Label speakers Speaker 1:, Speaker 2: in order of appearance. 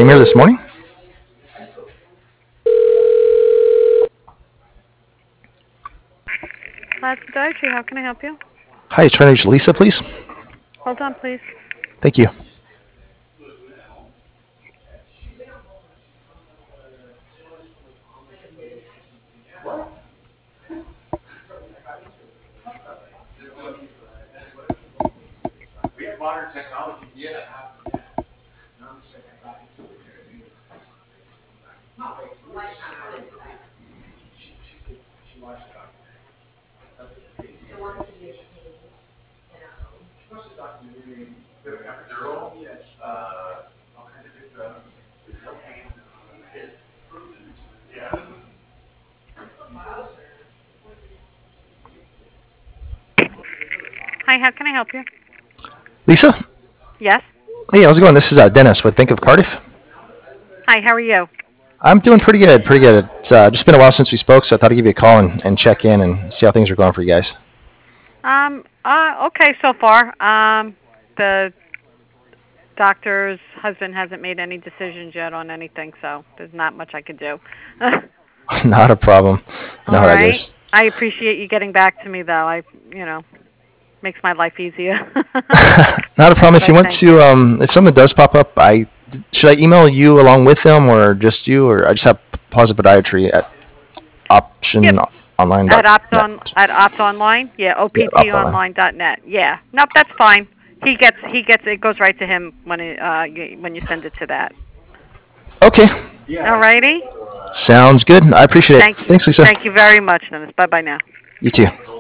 Speaker 1: Premier this morning.
Speaker 2: That's Dietary. How can I help you?
Speaker 1: Hi, trying to reach Lisa, please.
Speaker 2: Hold on, please.
Speaker 1: Thank you.
Speaker 2: Hi, how can I help you?
Speaker 1: Lisa?
Speaker 2: Yes.
Speaker 1: Hey, how's it going? This is Dennis with Bank of Cardiff.
Speaker 2: Hi, how are you?
Speaker 1: I'm doing pretty good, pretty good. It's just been a while since we spoke, so I thought I'd give you a call and check in and see how things are going for you guys.
Speaker 2: Okay so far. The doctor's husband hasn't made any decisions yet on anything, so there's not much I could do.
Speaker 1: Not a problem. I know
Speaker 2: All
Speaker 1: how that
Speaker 2: right.
Speaker 1: goes.
Speaker 2: I appreciate you getting back to me, though. Makes my life easier.
Speaker 1: Not a problem. If
Speaker 2: So
Speaker 1: you want
Speaker 2: thank
Speaker 1: to,
Speaker 2: you.
Speaker 1: if something does pop up, should I email you along with them or just you, or I just have Positive Podiatry at
Speaker 2: Yep.
Speaker 1: optiononline.net.
Speaker 2: At Opt Online, yeah,
Speaker 1: Yeah, Opt Online.
Speaker 2: optonline.net. Yeah. Nope, that's fine. He gets it goes right to him when you send it to that.
Speaker 1: Okay,
Speaker 2: All righty.
Speaker 1: sounds good. I appreciate it.
Speaker 2: Thank you.
Speaker 1: Thanks, Lisa.
Speaker 2: Thank you very much, Dennis. Bye bye now.
Speaker 1: You too.